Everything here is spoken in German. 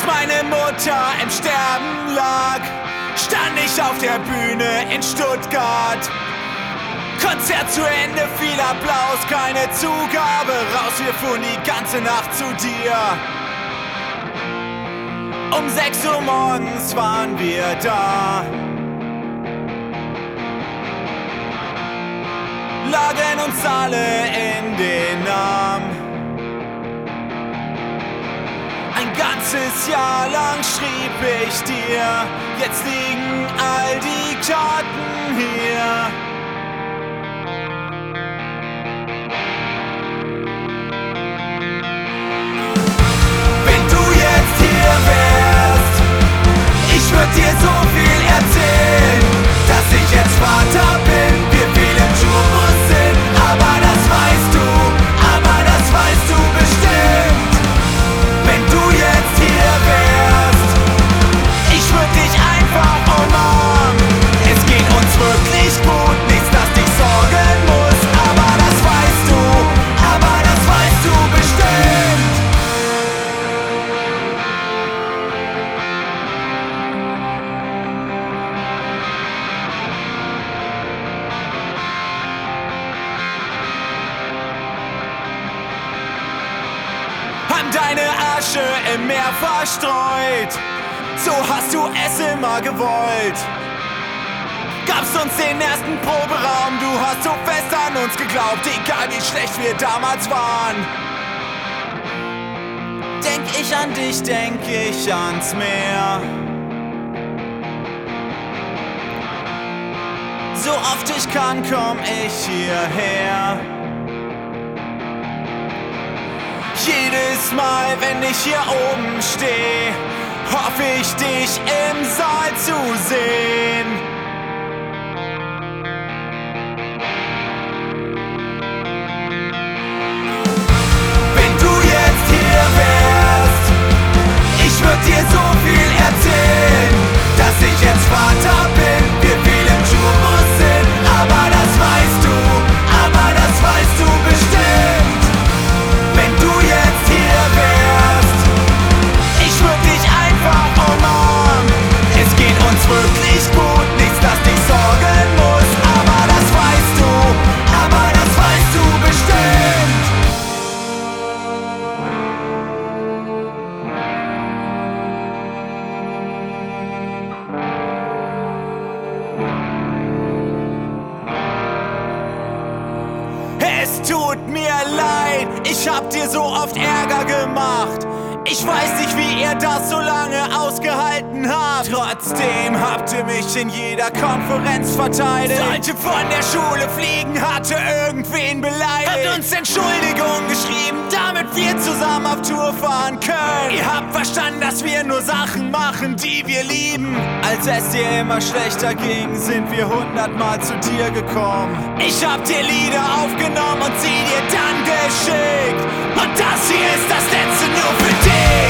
meine Mutter im Sterben lag, stand ich auf der Bühne in Stuttgart. Konzert zu Ende, viel Applaus, keine Zugabe, raus, wir fuhren die ganze Nacht zu dir. Um 6 Uhr morgens waren wir da, lagen uns alle in den Arm. Ein ganzes Jahr lang schrieb ich dir, jetzt liegen all die Karten hier. Wenn du jetzt hier wärst, ich würd dir so viel erzählen, dass ich jetzt Vater bin, wir viel im Tourbus sind, aber das weißt du bestimmt. Wenn du jetzt hier wärst, ich würd dich einfach umarmen. Es geht uns wirklich gut, nichts, das dich sorgen muss, aber das weißt du bestimmt. Haben deine Asche im Meer verstreut, so hast du es immer gewollt. Gabst uns den ersten Proberaum, du hast so fest an uns geglaubt, egal wie schlecht wir damals waren. Denk ich an dich, denk ich ans Meer. So oft ich kann, komm ich hierher. Jedes Mal, wenn ich hier oben steh, hoff ich, dich im Saal zu sehen. Wenn du jetzt hier wärst, ich würd dir so viel erzählen, dass ich jetzt Vater bin, wir viel im Tourbus sind, aber das weißt du bestimmt. Wenn du jetzt hier wärst, ich würd dich einfach umarmen. Es geht uns wirklich gut, nichts, das dich sorgen muss, aber das weißt du bestimmt. Es tut mir leid, ich hab dir so oft Ärger gemacht. Ich weiß nicht, wie ihr das so lange ausgehalten habt. Trotzdem habt ihr mich in jeder Konferenz verteidigt. Sollte von der Schule fliegen, hatte irgendwen beleidigt. Habt uns Entschuldigung geschrieben, damit wir zusammen auf Tour fahren können. Ihr habt verstanden, dass wir nur Sachen machen, die wir lieben. Als es dir immer schlechter ging, sind wir 100-mal zu dir gekommen. Ich hab dir Lieder aufgenommen und sie dir dann geschickt. Und das hier ist das letzte nur für dich.